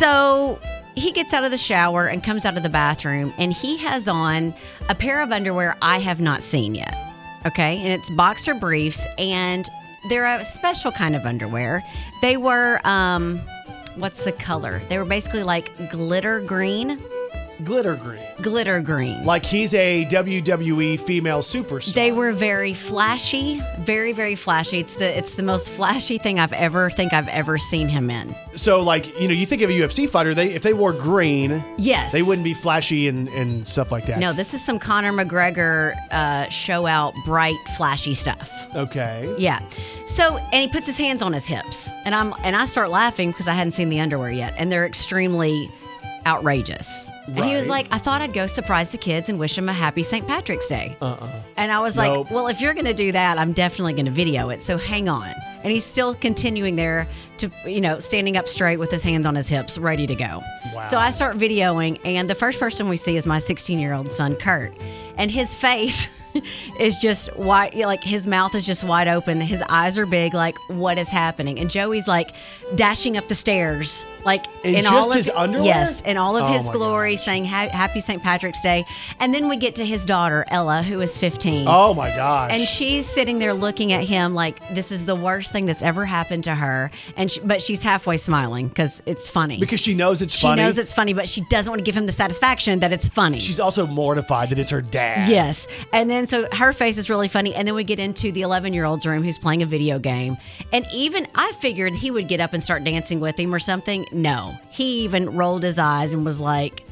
So he gets out of the shower and comes out of the bathroom, and he has on a pair of underwear I have not seen yet. Okay? And it's boxer briefs, and they're a special kind of underwear. They were, what's the color? They were basically like glitter green. Glitter green. Glitter green. Like he's a WWE female superstar. They were very flashy, very, very flashy. It's the most flashy thing I've ever seen him in. So, like, you think of a UFC fighter, if they wore green, yes, they wouldn't be flashy and stuff like that. No, this is some Conor McGregor show out bright, flashy stuff. Okay. Yeah. So, and he puts his hands on his hips, and I start laughing because I hadn't seen the underwear yet, and they're extremely outrageous. Right. And he was like, I thought I'd go surprise the kids and wish them a happy St. Patrick's Day. And I was like, well, if you're going to do that, I'm definitely going to video it. So hang on. And he's still continuing there to, standing up straight with his hands on his hips, ready to go. Wow. So I start videoing, and the first person we see is my 16-year-old son, Kurt. And his face is just wide, like his mouth is just wide open. His eyes are big, like, what is happening? And Joey's like dashing up the stairs, like in all of his underwear? Yes, in all of his glory, saying happy St. Patrick's Day. And then we get to his daughter, Ella, who is 15. Oh my gosh. And she's sitting there looking at him like this is the worst thing that's ever happened to her. And but she's halfway smiling because it's funny. Because she knows it's funny. She knows it's funny, but she doesn't want to give him the satisfaction that it's funny. She's also mortified that it's her dad. Yes. And then so her face is really funny. And then we get into the 11-year-old's room who's playing a video game. And even I figured he would get up and start dancing with him or something. No. He even rolled his eyes and was like,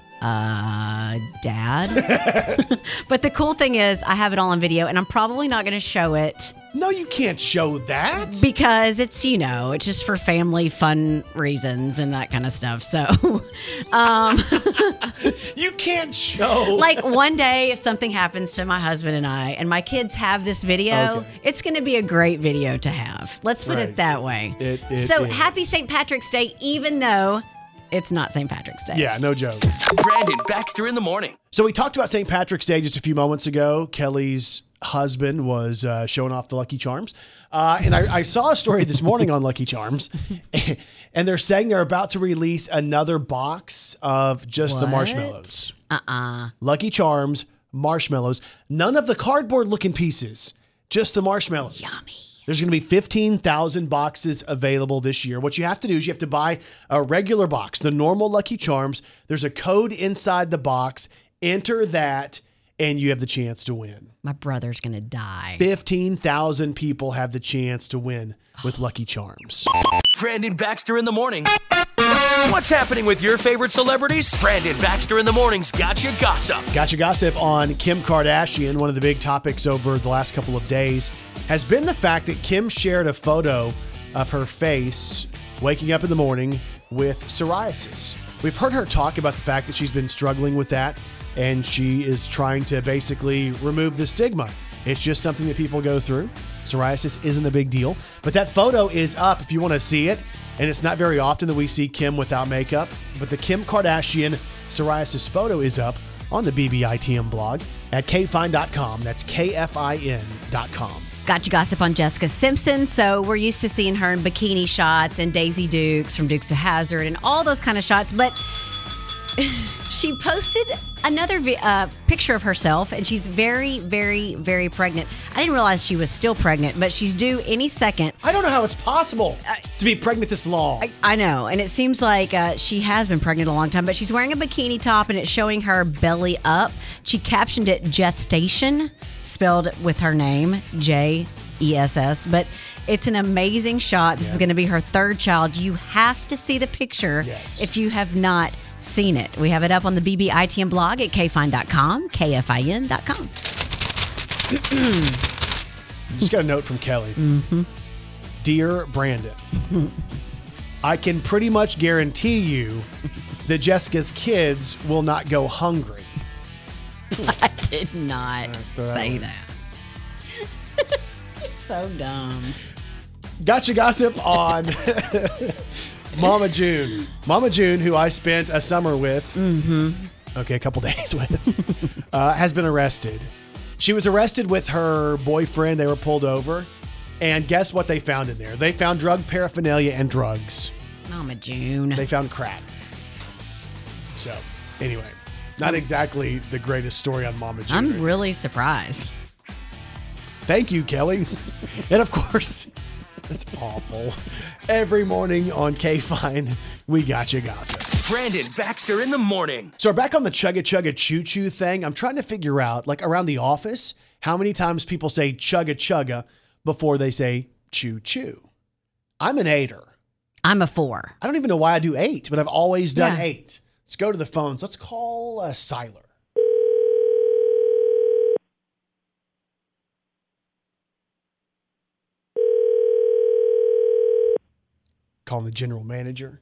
Dad? But the cool thing is I have it all on video, and I'm probably not going to show it. No, you can't show that. Because it's, it's just for family fun reasons and that kind of stuff. So, you can't show. Like one day, if something happens to my husband and my kids have this video, it's going to be a great video to have. Let's put it that way. So happy St. Patrick's Day, even though it's not St. Patrick's Day. Yeah, no joke. Brandon Baxter in the morning. So we talked about St. Patrick's Day just a few moments ago. Kelly's husband was showing off the Lucky Charms. And I saw a story this morning on Lucky Charms. And they're saying they're about to release another box of just the marshmallows. Lucky Charms, marshmallows. None of the cardboard looking pieces. Just the marshmallows. Yummy. There's going to be 15,000 boxes available this year. What you have to do is you have to buy a regular box, the normal Lucky Charms. There's a code inside the box. Enter that, and you have the chance to win. My brother's going to die. 15,000 people have the chance to win with Lucky Charms. Brandon Baxter in the morning. What's happening with your favorite celebrities? Brandon Baxter in the morning's Gotcha Gossip. Gotcha Gossip on Kim Kardashian. One of the big topics over the last couple of days has been the fact that Kim shared a photo of her face waking up in the morning with psoriasis. We've heard her talk about the fact that she's been struggling with that, and she is trying to basically remove the stigma. It's just something that people go through. Psoriasis isn't a big deal. But that photo is up if you want to see it. And it's not very often that we see Kim without makeup. But the Kim Kardashian psoriasis photo is up on the BBITM blog at kfine.com. That's KFIN.com. Gotcha Gossip on Jessica Simpson. So we're used to seeing her in bikini shots and Daisy Dukes from Dukes of Hazzard and all those kind of shots. But she posted another picture of herself, and she's very, very, very pregnant. I didn't realize she was still pregnant, but she's due any second. I don't know how it's possible to be pregnant this long. I know, and it seems like she has been pregnant a long time, but she's wearing a bikini top, and it's showing her belly up. She captioned it gestation, spelled with her name, Jess, but it's an amazing shot. This is going to be her third child. You have to see the picture if you have not seen it. We have it up on the BBITM blog at kfine.com, KFIN.com. Just got a note from Kelly. Dear Brandon, I can pretty much guarantee you that Jessica's kids will not go hungry. I did not say that. So dumb. Gotcha gossip on Mama June. Mama June, who I spent a summer with, a couple days with, has been arrested. She was arrested with her boyfriend. They were pulled over. And guess what they found in there? They found drug paraphernalia and drugs. Mama June. They found crack. So, anyway, not exactly the greatest story on Mama June. I'm really surprised. Thank you, Kelly. And of course, that's awful. Every morning on K-Fine, we got you gossip. Brandon Baxter in the morning. So we're back on the chugga chugga choo choo thing. I'm trying to figure out, like around the office, how many times people say chugga chugga before they say choo choo. I'm an 8er. I'm a 4. I don't even know why I do 8, but I've always done 8. Let's go to the phones. Let's call Siler. Calling the general manager.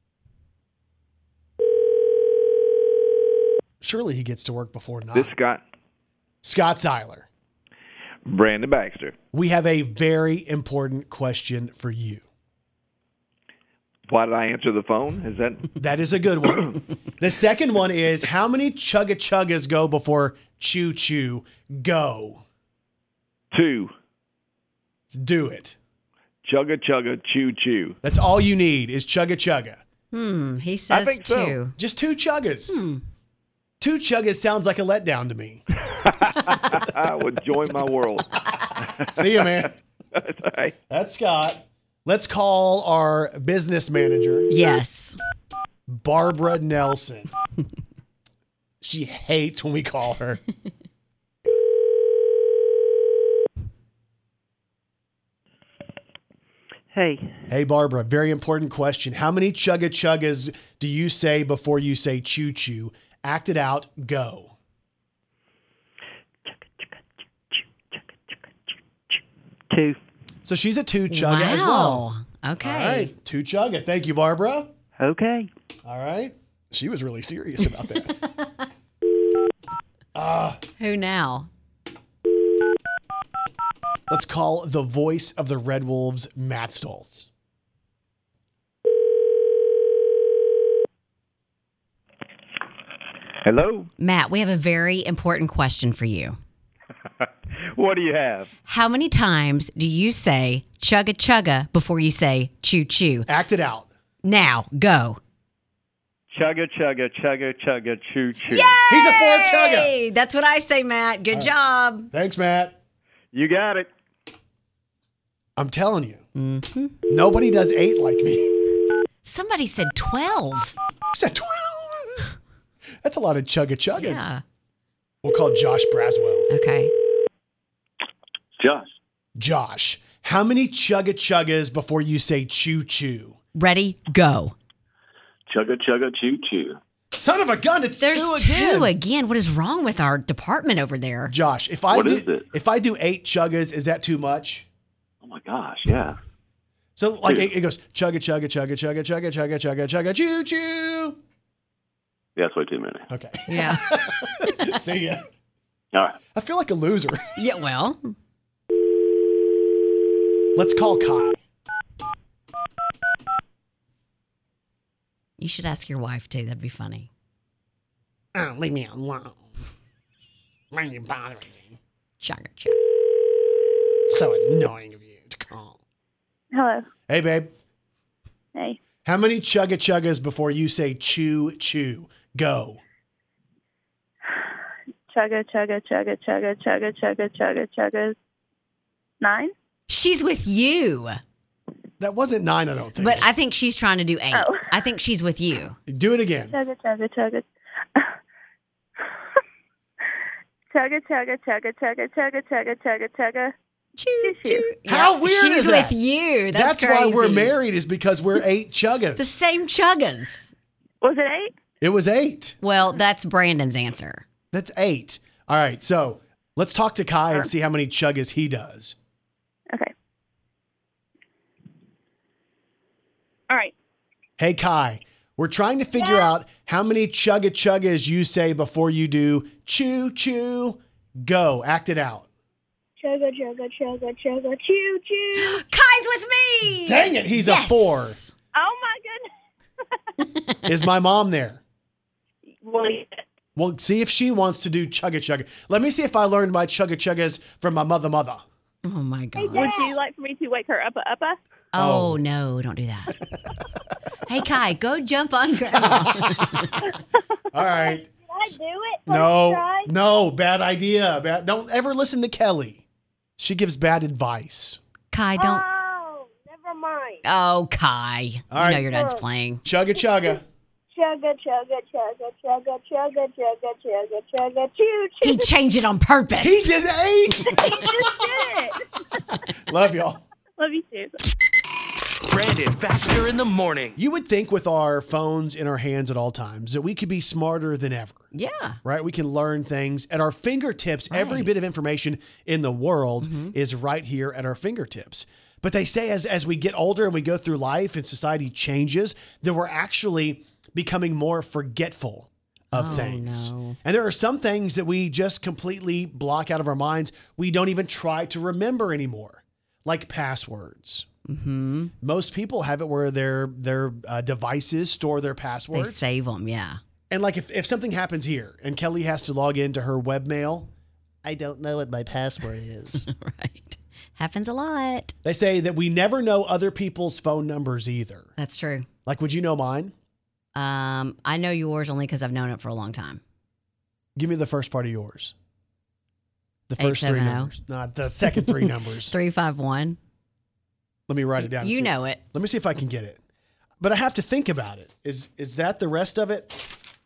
Surely he gets to work before 9. This Scott. Scott Siler. Brandon Baxter. We have a very important question for you. Why did I answer the phone? Is that? That is a good one. The second one is, how many chugga chuggas go before choo choo go? 2. Let's do it. Chugga chugga choo choo. That's all you need is chugga chugga. He says I think 2. so. Just 2 chuggas. 2 chuggas sounds like a letdown to me. I would join my world. See you, man. That's all right. That's Scott. Let's call our business manager. Yes. Barbara Nelson. She hates when we call her. Hey. Hey, Barbara, very important question. How many chugga chuggas do you say before you say choo choo? Act it out. Go. 2. So she's a 2 chugga as well. Okay. All right. 2 chugga. Thank you, Barbara. Okay. All right. She was really serious about that. Who now? Let's call the voice of the Red Wolves, Matt Stoltz. Hello? Matt, we have a very important question for you. What do you have? How many times do you say chugga chugga before you say choo choo? Act it out. Now, go. Chugga chugga chugga chugga choo choo. Yay! He's a 4 chugga. That's what I say, Matt. Good job. Thanks, Matt. You got it. I'm telling you. Nobody does 8 like me. Somebody said 12. Who said 12? That's a lot of chugga chuggas. Yeah. We'll call Josh Braswell. Okay. Josh, how many chugga chuggas before you say choo choo? Ready, go. Chugga chugga choo choo. Son of a gun, it's There's 2 again. 2 again. What is wrong with our department over there? Josh, if I do 8 chuggas, is that too much? Oh my gosh, yeah. So like it goes chugga chugga chugga chugga chugga chugga chugga chugga choo choo. Yeah, that's way too many. Okay. Yeah. See ya. All right. I feel like a loser. Yeah, well. Let's call Kai. You should ask your wife, too. That'd be funny. Oh, leave me alone. Why are you bothering me? Chugga chugga. So annoying of you to call. Hello. Hey, babe. Hey. How many chugga chuggas before you say choo choo? Go. Chugga, chugga, chugga, chugga, chugga, chugga, chugga, chugga. 9? She's with you. That wasn't 9, I don't think. But I think she's trying to do 8. Oh. I think she's with you. Do it again. Chugga, chugga, chugga. Chugga, chugga, chugga, chugga, chugga, chugga, chugga, chugga. Choo choo. How weird she's is that? with you. That's why we're crazy. married, is because we're 8 chuggas. The same chuggas. Was it 8? It was 8. Well, that's Brandon's answer. That's 8. All right, so let's talk to Kai and see how many chuggas he does. Okay. All right. Hey, Kai, we're trying to figure out how many chugga chuggas you say before you do choo choo. Go. Act it out. Chugga, chugga, chugga, chugga, choo, choo. Kai's with me. Dang it, he's a 4. Oh, my goodness. Is my mom there? Well, see if she wants to do chugga chugga. Let me see if I learned my chugga chuggas from my mother. Oh, my God. Hey, would you like for me to wake her up? Oh, no, don't do that. Hey, Kai, go jump on Grandma. All right. Can I do it? No, bad idea. Don't ever listen to Kelly. She gives bad advice. Kai, don't. Oh, never mind. Oh, Kai. All right. You know your dad's playing. Chugga chugga. Chugga, chugga, chugga, chugga, chugga, chugga, chugga, chugga, choo, choo. He changed it on purpose. He did 8. He just did it. Love y'all. Love you too. Brandon Baxter in the morning. You would think with our phones in our hands at all times that we could be smarter than ever. Yeah. Right? We can learn things at our fingertips. Right. Every bit of information in the world is right here at our fingertips. But they say as we get older and we go through life and society changes, that we're actually becoming more forgetful of things. No. And there are some things that we just completely block out of our minds. We don't even try to remember anymore, like passwords. Mm-hmm. Most people have it where their devices store their passwords. They save them, yeah. And like if something happens here and Kelly has to log into her webmail, I don't know what my password is. Right. Happens a lot. They say that we never know other people's phone numbers either. That's true. Like, would you know mine? I know yours only because I've known it for a long time. Give me the first part of yours. The first 3 numbers. Not the second 3 numbers. 351. Let me write it down. You know it. Let me see if I can get it. But I have to think about it. Is that the rest of it?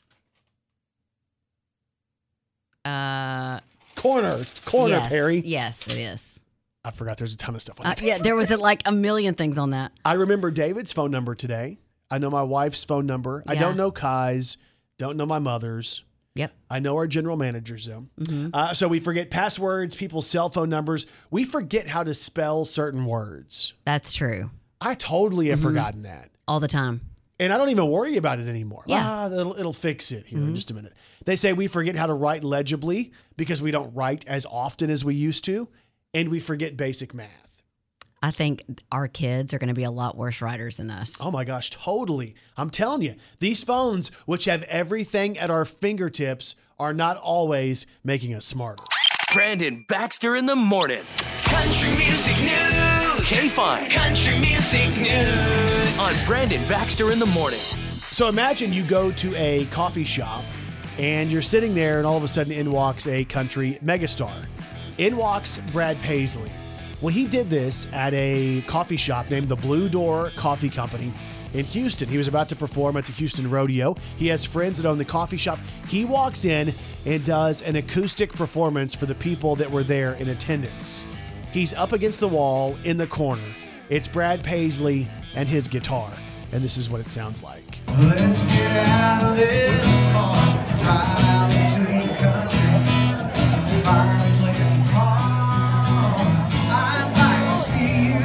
Corner, yes, Perry. Yes, it is. I forgot there's a ton of stuff on that. Yeah, there was like a million things on that. I remember David's phone number today. I know my wife's phone number. Yeah. I don't know Kai's. Don't know my mother's. Yep. I know our general managers, though. Mm-hmm. So we forget passwords, people's cell phone numbers. We forget how to spell certain words. That's true. I totally have forgotten that. All the time. And I don't even worry about it anymore. Yeah. It'll fix it here in just a minute. They say we forget how to write legibly because we don't write as often as we used to. And we forget basic math. I think our kids are going to be a lot worse writers than us. Oh my gosh, totally. I'm telling you, these phones, which have everything at our fingertips, are not always making us smarter. Brandon Baxter in the morning. Country Music News. K-Fine. Country Music News. On Brandon Baxter in the morning. So imagine you go to a coffee shop and you're sitting there and all of a sudden in walks a country megastar. In walks Brad Paisley. Well, he did this at a coffee shop named the Blue Door Coffee Company in Houston. He was about to perform at the Houston Rodeo. He has friends that own the coffee shop. He walks in and does an acoustic performance for the people that were there in attendance. He's up against the wall in the corner. It's Brad Paisley and his guitar. And this is what it sounds like. Let's get out of this car, drive into the country, find a place to park. I'd like to see you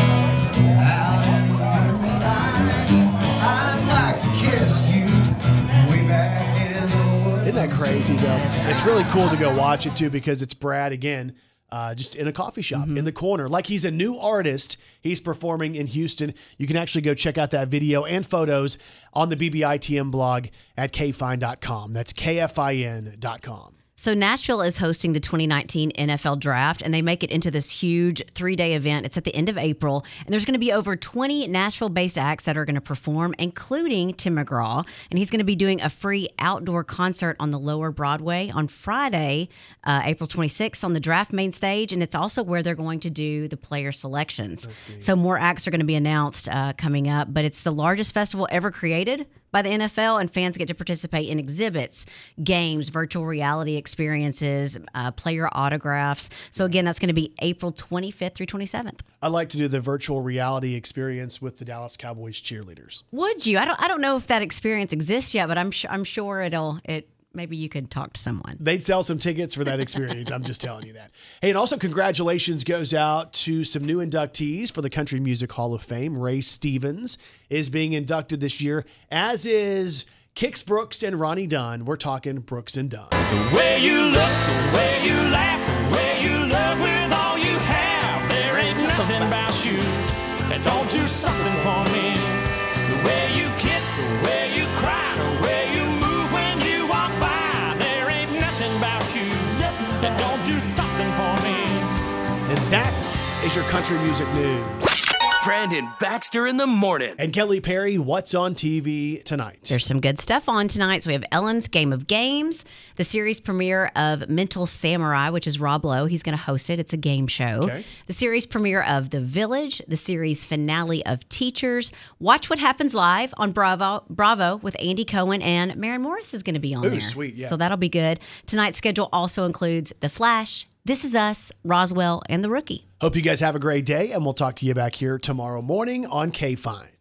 out in the moonlight. I'd like to kiss you way back in the woods. Isn't that crazy, though? It's really cool to go watch it, too, because it's Brad, again, just in a coffee shop in the corner. Like he's a new artist. He's performing in Houston. You can actually go check out that video and photos on the BBITM blog at kfine.com. That's KFIN.com. So Nashville is hosting the 2019 NFL Draft, and they make it into this huge 3-day event. It's at the end of April, and there's going to be over 20 Nashville-based acts that are going to perform, including Tim McGraw, and he's going to be doing a free outdoor concert on the Lower Broadway on Friday, April 26th on the Draft main stage, and it's also where they're going to do the player selections. So more acts are going to be announced coming up, but it's the largest festival ever created by the NFL, and fans get to participate in exhibits, games, virtual reality experiences, player autographs. So again, that's going to be April 25th through 27th. I'd like to do the virtual reality experience with the Dallas Cowboys cheerleaders. Would you? I don't know if that experience exists yet, but I'm sure maybe you could talk to someone. They'd sell some tickets for that experience. I'm just telling you that. Hey, and also congratulations goes out to some new inductees for the Country Music Hall of Fame. Ray Stevens is being inducted this year, as is Kix Brooks and Ronnie Dunn. We're talking Brooks and Dunn. The way you look, the way you laugh, the way you love with all nothing about you that don't do something for me. The way you kiss, the way you cry, the way you move when you walk by. There ain't nothing about you that don't do something for me. And that is your country music news. Brandon Baxter in the morning. And Kelly Perry, what's on TV tonight? There's some good stuff on tonight. So we have Ellen's Game of Games, the series premiere of Mental Samurai, which is Rob Lowe. He's going to host it. It's a game show. Okay. The series premiere of The Village, the series finale of Teachers. Watch What Happens Live on Bravo with Andy Cohen, and Maren Morris is going to be on there. Sweet, yeah. So that'll be good. Tonight's schedule also includes The Flash, This Is Us, Roswell, and The Rookie. Hope you guys have a great day, and we'll talk to you back here tomorrow morning on K-Fine.